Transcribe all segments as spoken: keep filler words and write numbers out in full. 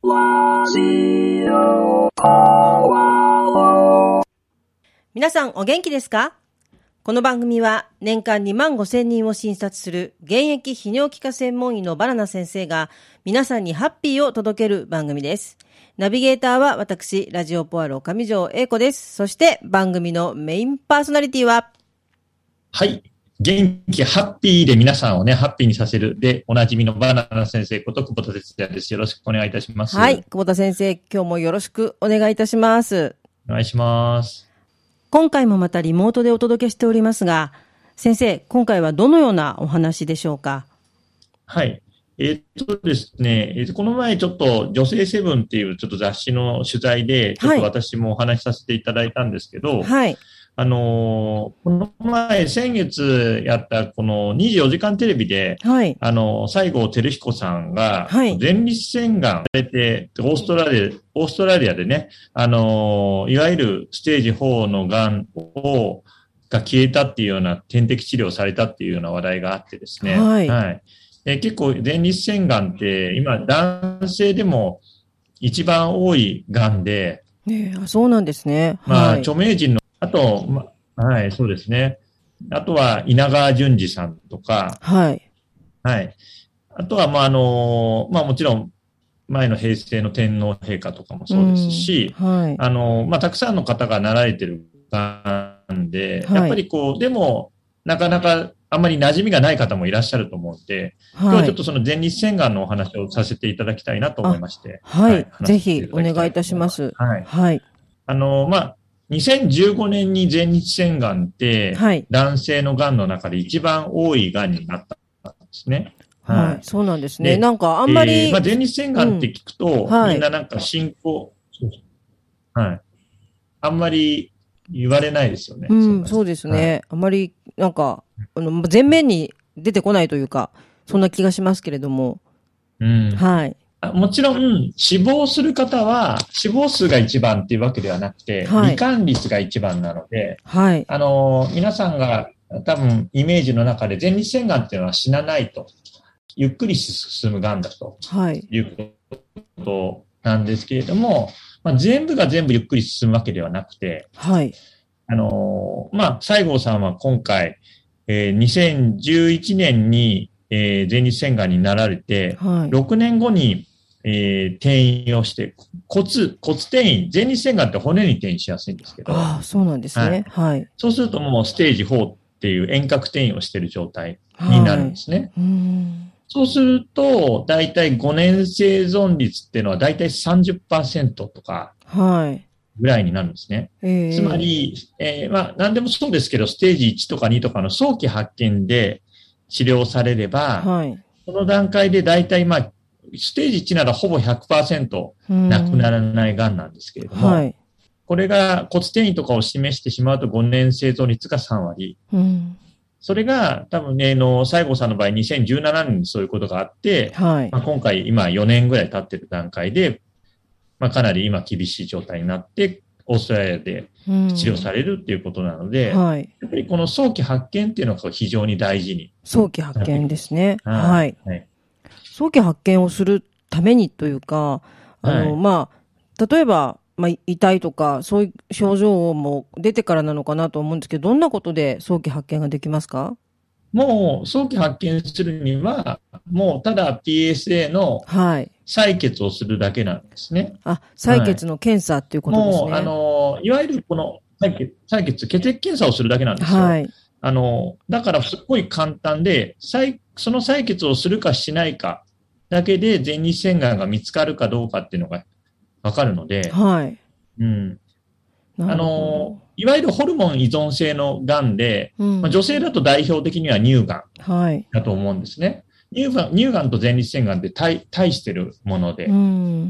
ラジオポアロ。 皆さんお元気ですか？この番組は年間にまんごせんにんを診察する現役泌尿器科専門医のバラナ先生が皆さんにハッピーを届ける番組です。ナビゲーターは私、ラジオポアロ上条英子です。そして番組のメインパーソナリティは、 はい。元気、ハッピーで皆さんをね、ハッピーにさせるで、おなじみのバナナ先生こと久保田哲也です。よろしくお願いいたします。 はい。久保田先生、今日もよろしくお願いいたします。 お願いします。 今回もまたリモートでお届けしておりますが、先生、今回はどのようなお話でしょうか？ はい。えー、っとですね、えー、この前ちょっと女性セブンっていうちょっと雑誌の取材で、ちょっと私もお話しさせていただいたんですけど、 はい。 あのー、この前、先月やったこのにじゅうよじかんテレビで、 はい。 あのー、西郷輝彦さんが、 はい。 前立腺がんされて、オーストラリア、オーストラリアでね、あのー、いわゆるステージフォーのがんを、が消えたっていうような点滴治療されたっていうような話題があってですね。 はい。 はい。で結構、前立腺がんって、今、男性でも一番多いがんで、 ねえ、あ、そうなんですね。 まあ、 はい。 著名人のあと、ま、はい、そうですね。あとは、稲川淳二さんとか、 はい。 はい。あとは、まあ、あの、まあ、もちろん、前の平成の天皇陛下とかもそうですし、 うん、はい。 あの、まあ、たくさんの方がなられてるがんで、 はい、 やっぱりこう、でも、なかなかあんまり馴染みがない方もいらっしゃると思うんで、はい、今日はちょっとその前立腺がんのお話をさせていただきたいなと思いまして。 はい。はい、ぜひお願いいたします。 はい。 はい。 あの、まあ、にせんじゅうごねんに前立腺がんって、はい、男性のがんの中で一番多いがんになったんですね。 はい。はい、そうなんですね。なんかあんまり。 えー、まあ、前立腺がんって聞くと、うん、はい、みんななんか進行、はい。あんまり言われないですよね。 うん、そうですね。はい、あんまり、なんか、あの、前面に出てこないというか、そんな気がしますけれども。 うん。 はい。 もちろん、死亡する方は、死亡数が一番っていうわけではなくて、はい、罹患率が一番なので、はい。あの、皆さんが多分イメージの中で前立腺がんっていうのは死なないと、ゆっくり進むがんだと、はい。いうことなんですけれども、まあ、全部が全部ゆっくり進むわけではなくて、はい。あの、まあ、西郷さんは今回、えー、にせんじゅういちねんに、えー、前立腺がんになられて、はい、ろくねんごに、えー、転移をして、骨、骨転移、前立腺がんって骨に転移しやすいんですけど。 ああ、そうなんですね。はい。はい、 そうするともうステージフォーっていう遠隔転移をしている状態になるんですね。はい、うんそうすると、だいたいごねん生存率っていうのはだいたい さんじゅっパーセント とか、はい。ぐらいになるんですね。えー、つまり、えー、まあ、何でもそうですけど、ステージいちとかにとかの早期発見で治療されれば、はい。この段階でだいたいまあ、ステージいちならほぼ ひゃくパーセント なくならないがんなんですけれども、はい、これが骨転移とかを示してしまうとごねん生存率がさんわり。うんそれが多分ね、の、西郷さんの場合にせんじゅうななねんにそういうことがあって、はいまあ、今回今よねんぐらい経ってる段階で、まあ、かなり今厳しい状態になって、オーストラリアで治療されるっていうことなので、うんはい、やっぱりこの早期発見っていうのが非常に大事に。 早期発見ですね。はい。はい、早期発見をするためにというか、あの、はい、まあ、例えば、まあ、痛いとか、そういう症状も出てからなのかなと思うんですけど、どんなことで早期発見ができますか？ もう、早期発見するには、もう、ただ ピーエスエー の採血をするだけなんですね。 はい、あ、採血の検査っていうことですね。 もう、あの、いわゆるこの採血、採血、血液検査をするだけなんですよ。はい。あの、だからすっごい簡単で、採その採血をするかしないかだけで前立腺がんが見つかるかどうかっていうのがわかるので、はい。うん。あの、いわゆるホルモン依存性のがんで、うんまあ、女性だと代表的には乳がんだと思うんですね。はい、乳がん、乳がんと前立腺がんって対、対してるもので、うん、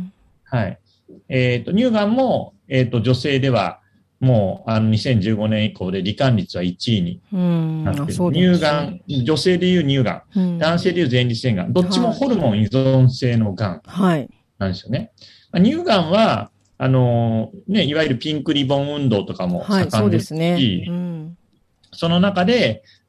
はい。えっと、乳がんも、えっと、女性では、もう、あの、にせんじゅうごねん以降で罹患率はいちいになってる。うん、乳がん、女性でいう乳がん、うん、男性でいう前立腺がん、どっちもホルモン依存性のがんなんですよね。はい、乳がんは、あの、ね、いわゆるピンクリボン運動とかも盛んですし、はい、そうですね。うん、その中で、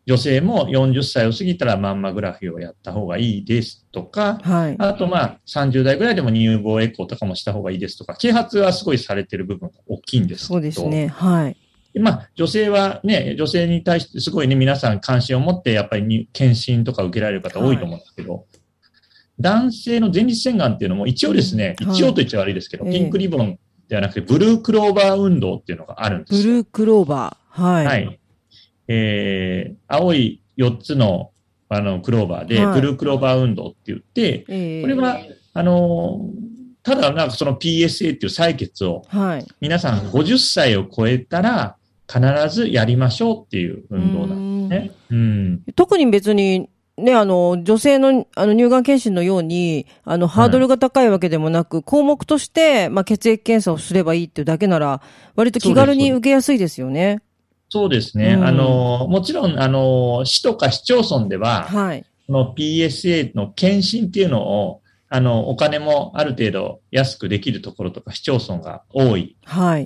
女性もよんじゅっさいを過ぎたらマンマグラフィーをやった方がいいですとか、 はい。 あとまあさんじゅう代ぐらいでも乳房エコーとかもした方がいいですとか、啓発はすごいされてる部分が大きいんですけど。 そうですね。はい。 まあ女性はね、女性に対してすごいね、皆さん関心を持ってやっぱり検診とか受けられる方多いと思うんですけど、はい、男性の前立腺がんっていうのも一応ですね、うん、一応と言っちゃ悪いですけど、はい、ピンクリボンではなくてブルークローバー運動っていうのがあるんですよ。 ブルークローバー。はい。 はい。えー、青いよっつのあのクローバーで、はい、ブルークローバー運動って言って、えー、これは、あの、ただなんかその ピーエスエー っていう採血を、はい、皆さんごじゅっさいを超えたら必ずやりましょうっていう運動なんですね。うん、 特に別に、ね、あの、女性の、あの、乳がん検診のように、あの、ハードルが高いわけでもなく、はい、項目として、まあ、血液検査をすればいいっていうだけなら、割と気軽に受けやすいですよね。 そうですね。うん、あの、もちろん、あの、市とか市町村では、はい、この ピーエスエー の検診っていうのを、あの、お金もある程度安くできるところとか市町村が多いくて、はい、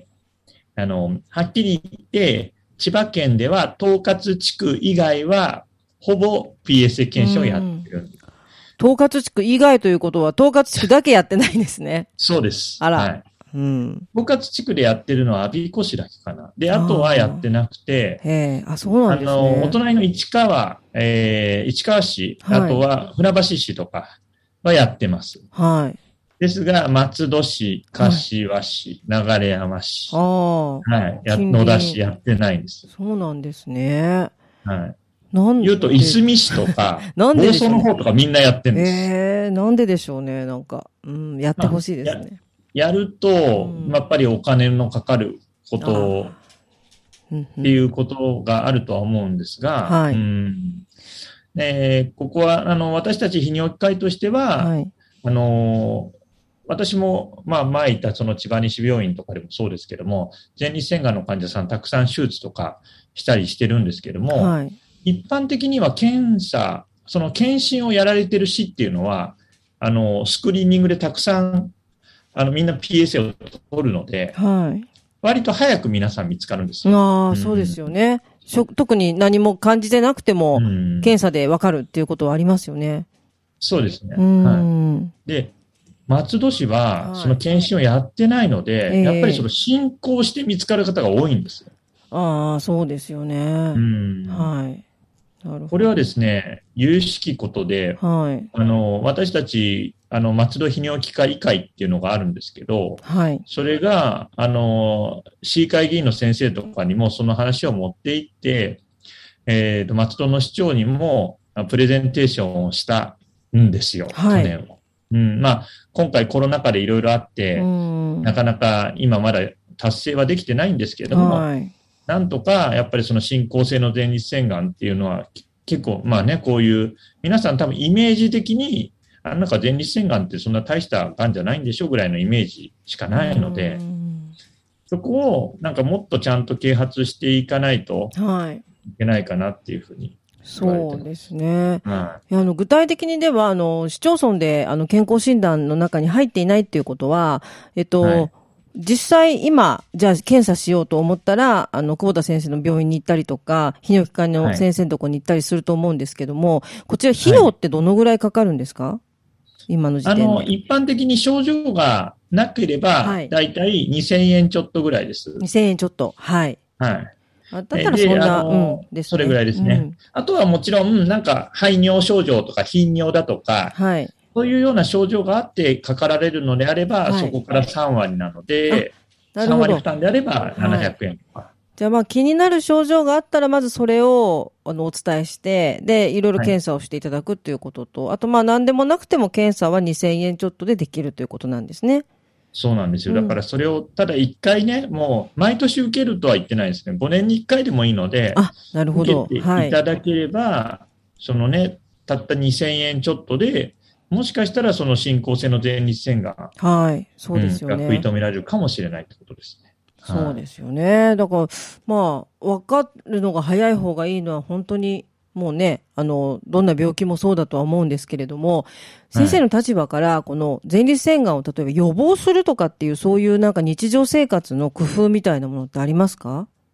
あの、はっきり言って、千葉県では統括地区以外は、ほぼ ピーエスエー 検診をやってる。 統括地区以外ということは、統括地区だけやってないんですね。 そうです。 あら。 はい。 うん。 統括地区でやってるのは阿鼻子市だけかな。で、あとはやってなくて、 へえ、あ、そうなんですね。あの、 お隣の市川、えー、市川市、はい、あとは船橋市とかはやってます。はい。ですが、松戸市、柏市、はい、流山市、あはい、や野田市やってないんです。 そうなんですね。 はい。なんで言うと、いすみ市とか、なんで、ね、房総の方とかみんなやってるんです。 ええー、なんででしょうね。なんか、うん、やってほしいですね。 や, やると、うん、やっぱりお金のかかることっていうことがあるとは思うんですが、はい、うんえー、ここは、あの、私たち泌尿器会としては、はい、あの、私も、まあ、前いたその千葉西病院とかでもそうですけども、前立腺がんの患者さんたくさん手術とかしたりしてるんですけども、はい一般的には検査、その検診をやられてる市っていうのは、あの、スクリーニングでたくさん、あの、みんな ピーエスエー を取るので、はい。割と早く皆さん見つかるんですよ。 ああ、うん、そうですよね。特に何も感じてなくても、うん、検査でわかるっていうことはありますよね。 そうですね。はい。で、松戸市は、その検診をやってないので、はい、やっぱりその進行して見つかる方が多いんですよ。 ああ、そうですよね。うん、はい。 なるほど。これはですね、有識ことで、はい、あの、私たち、あの、松戸泌尿器科医会っていうのがあるんですけど、はい、それが、あの、市議会議員の先生とかにもその話を持っていって、えっと、松戸の市長にもプレゼンテーションをしたんですよ、はい、去年は。うん、まあ、今回コロナ禍でいろいろあって、なかなか今まだ達成はできてないんですけれども、はいなんとか、やっぱりその進行性の前立腺がんっていうのは、結構、まあね、こういう、皆さん多分イメージ的に、あなんか前立腺がんってそんな大したがんじゃないんでしょぐらいのイメージしかないので、そこをなんかもっとちゃんと啓発していかないといけないかなっていうふうに。 そうですね。はい、いやあの具体的にでは、あの、市町村であの健康診断の中に入っていないっていうことは、えっと、はい実際今、じゃあ検査しようと思ったら、あの、久保田先生の病院に行ったりとか、泌尿器科の先生のところに行ったりすると思うんですけども、はい、こちら費用ってどのぐらいかかるんですか、はい、今の時点で。あの、 一般的に症状がなければ、はい、だいたいにせんえんちょっとぐらいです。 にせんえんちょっと。はい。 はい。 だったらそんな、うん、ですね。 それぐらいですね。うん、あとはもちろん、なんか、排尿症状とか頻尿だとか、はい。そういうような症状があってかかられるのであれば、はい、そこからさんわりなので、さんわり負担であればななひゃくえんとか。はい、 じゃあまあ気になる症状があったらまずそれをあのお伝えして、で、いろいろ検査をしていただくということと、はい、あとまあ何でもなくても検査はにせんえんちょっとでできるということなんですね。 そうなんですよ。だからそれを、ただいっかいね、もう毎年受けるとは言ってないですね。ごねんにいっかいでもいいので、 あ、なるほど。 受けていただければ、はい、そのね、たったにせんえんちょっとで、もしかしたらその進行性の前立腺がん、 はい、そうですよね、 うん、が食い止められるかもしれないってことですね。 そうですよね。だから、まあ、分かるのが早い方がいいのは本当に、もうね、あの、どんな病気もそうだとは思うんですけれども、先生の立場から、この前立腺がんを例えば予防するとかっていう、そういうなんか日常生活の工夫みたいなものってありますか？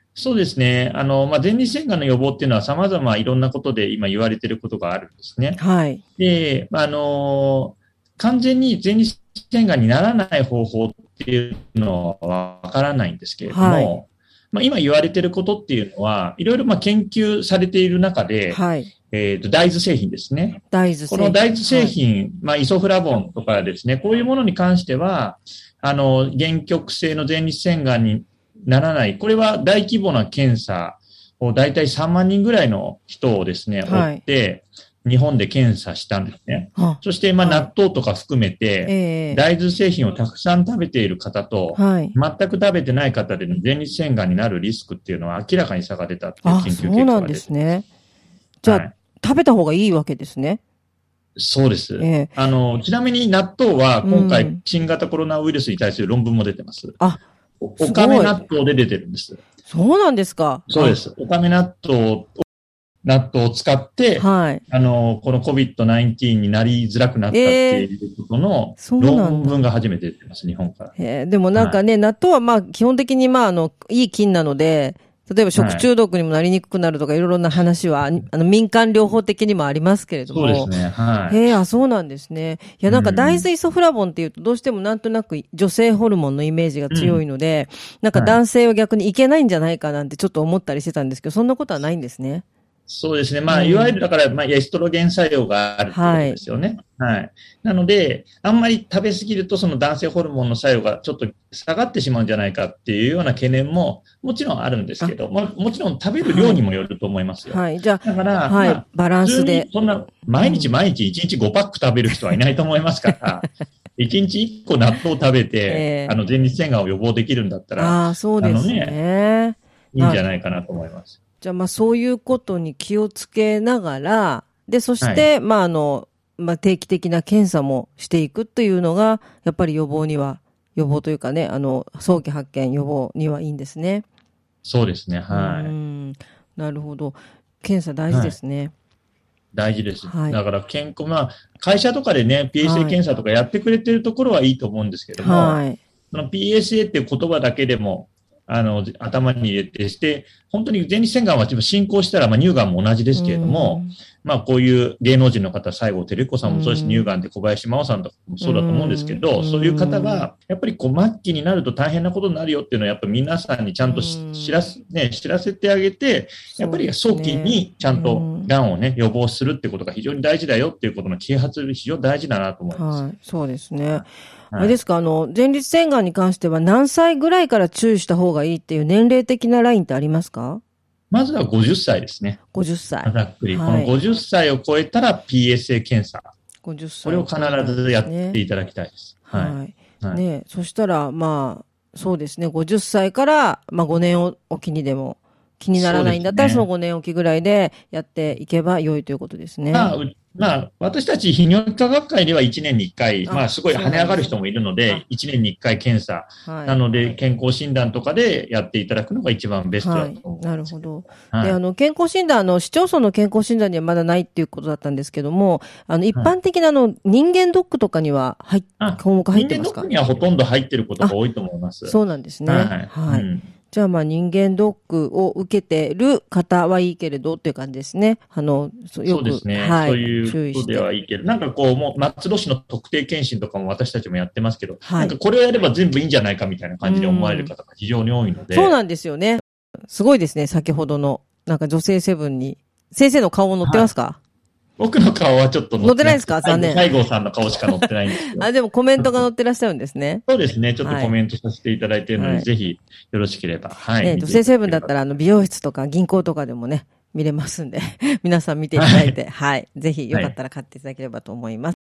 そうですね。あの、まあ、前立腺がんの予防っていうのは様々いろんなことで今言われていることがあるんですね。 はい。 で、あの、完全に前立腺がんにならない方法っていうのはわからないんですけれども、はい、まあ、今言われていることっていうのは、いろいろまあ研究されている中で、はい、えっと、大豆製品ですね。 大豆製品。 この大豆製品、はい、まあ、イソフラボンとかですね、こういうものに関しては、あの、限局性の前立腺がんにならない。これは大規模な検査をだいたいさんまんにんぐらいの人をですね、追って、日本で検査したんですね。はい、そして、まあ、納豆とか含めて、大豆製品をたくさん食べている方と、全く食べてない方での前立腺がんになるリスクっていうのは明らかに差が出たっていう研究結果が出て。 そうなんですね。じゃあ、はい、食べた方がいいわけですね。 そうです。えー、あの、ちなみに納豆は今回新型コロナウイルスに対する論文も出てます。うん、あ、おかめ納豆で出てるんです。 そうなんですか。 そうです。おかめ納豆を、納豆を使って、はい、あの、この コビッドナインティーン になりづらくなったっていうことの論文が初めて出てます、日本から。 えー、でもなんかね、はい、納豆はまあ基本的にまああの、いい菌なので、例えば食中毒にもなりにくくなるとか、はい、いろいろな話は、あの民間療法的にもありますけれども。 そうですね。はい。 へえ、あ、そうなんですね。いや、なんか大豆イソフラボンっていうと、どうしてもなんとなく女性ホルモンのイメージが強いので、うん、なんか男性は逆にいけないんじゃないかなんてちょっと思ったりしてたんですけど、そんなことはないんですね。 そうですね。まあ、いわゆる、だから、まあ、エストロゲン作用があるってことですよね。はい。はい。なので、あんまり食べ過ぎると、その男性ホルモンの作用がちょっと下がってしまうんじゃないかっていうような懸念も、もちろんあるんですけど、まあ、もちろん食べる量にもよると思いますよ。 はい。はい、じゃあ、 だから、 はい、 まあ、 バランスで。 そんな、毎日毎日いちにちごパック食べる人はいないと思いますから、いちにちいっこ納豆を食べて、えー、あの、前立腺がんを予防できるんだったら、 ああ、そうですね。 あのね、いいんじゃないかなと思います。 じゃあ、まあ、そういうことに気をつけながら、で、そして、はい、まあ、あの、まあ、定期的な検査もしていくというのが、やっぱり予防には、予防というかね、あの、早期発見予防にはいいんですね。 そうですね、はい。 うん、なるほど。検査大事ですね。はい、 大事です。はい、だから健康、まあ、会社とかでね、ピーエスエー 検査とかやってくれてるところはいいと思うんですけども、はい、その ピーエスエー っていう言葉だけでも、あの、頭に入れてして、本当に前立腺がんは進行したら、まあ、乳がんも同じですけれども、まあ、こういう芸能人の方、西郷輝彦さんもそうですし、乳がんで小林真央さんとかもそうだと思うんですけど、そういう方が、やっぱりこう、末期になると大変なことになるよっていうのは、やっぱり皆さんにちゃんと知らせ、ね、知らせてあげて、やっぱり早期にちゃんとがんをね、予防するってことが非常に大事だよっていうことの啓発、非常に大事だなと思います。 はい、そうですね。あれですか、あの、前立腺がんに関しては何歳ぐらいから注意した方がいいっていう年齢的なラインってありますか？ まずはごじゅっさいですね。 ごじゅっさい。 ざっくり。はい、このごじゅっさいを超えたら ピーエスエー 検査。 ごじゅっさい。 これを必ずやっていただきたいです。はい。 はい。ね、そしたら、まあ、そうですね、ごじゅっさいから、まあごねんおきにでも、気にならないんだったら、そのごねんおきぐらいでやっていけば良いということですね。 まあ、まあ、私たち泌尿器科学会ではいちねんにいっかい、まあ、すごい跳ね上がる人もいるので、いちねんにいっかい検査。はい、なので、健康診断とかでやっていただくのが一番ベストだと思います。 はい、なるほど。はい、で、あの、健康診断、あの、市町村の健康診断にはまだないっていうことだったんですけども、あの、一般的なあの、人間ドックとかには入っ、項目入ってますか？ 人間ドックにはほとんど入ってることが多いと思います。 そうなんですね。はい。はい。うん、じゃあ、まあ、人間ドックを受けてる方はいいけれどっていう感じですね。あの、 よくそうですね。はい。そういうことではいいけど、なんかこう、もう、松戸市の特定健診とかも私たちもやってますけど、はい、なんかこれをやれば全部いいんじゃないかみたいな感じで思われる方が非常に多いので。 そうなんですよね。すごいですね。先ほどの、なんか女性セブンに。先生の顔も載ってますか？はい、 僕の顔はちょっと載ってないですか？残念。 西郷さんの顔しか載ってないんですけど。 あ、でもコメントが載ってらっしゃるんですね。 そうですね。ちょっとコメントさせていただいているので、はい、ぜひよろしければ。はい。 ね、女性セブンだったら、あの、美容室とか銀行とかでもね、見れますんで、皆さん見ていただいて、はい、はい。ぜひよかったら買っていただければと思います。はい、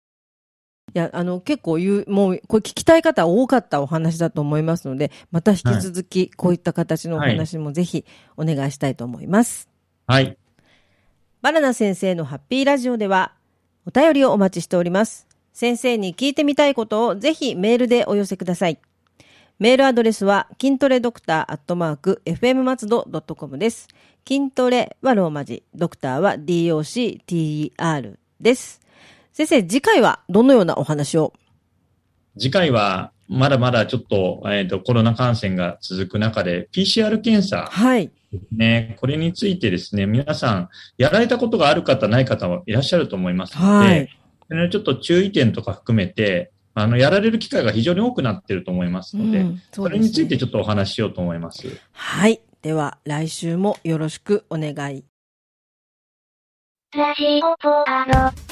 いや、あの、結構言う、もう、これ聞きたい方多かったお話だと思いますので、また引き続き、こういった形のお話もぜひお願いしたいと思います。 はい。 バナナ先生のハッピーラジオでは、お便りをお待ちしております。先生に聞いてみたいことをぜひメールでお寄せください。メールアドレスは筋トレドクターアットマーク エフエム 松戸 ドットコム です。筋トレはローマ字、ドクターは ディーオーシーティーイーアール です。先生、次回はどのようなお話を？ 次回はまだまだちょっと、えっと、コロナ感染が続く中で ピーシーアール 検査。 はい。 ね、これについてですね、皆さん、やられたことがある方、ない方はいらっしゃると思いますので、はい、ちょっと注意点とか含めて、あの、やられる機会が非常に多くなっていると思いますので、うん、そうですね、それについてちょっとお話ししようと思います。 はい。では、来週もよろしくお願い。 ラジオポアロ。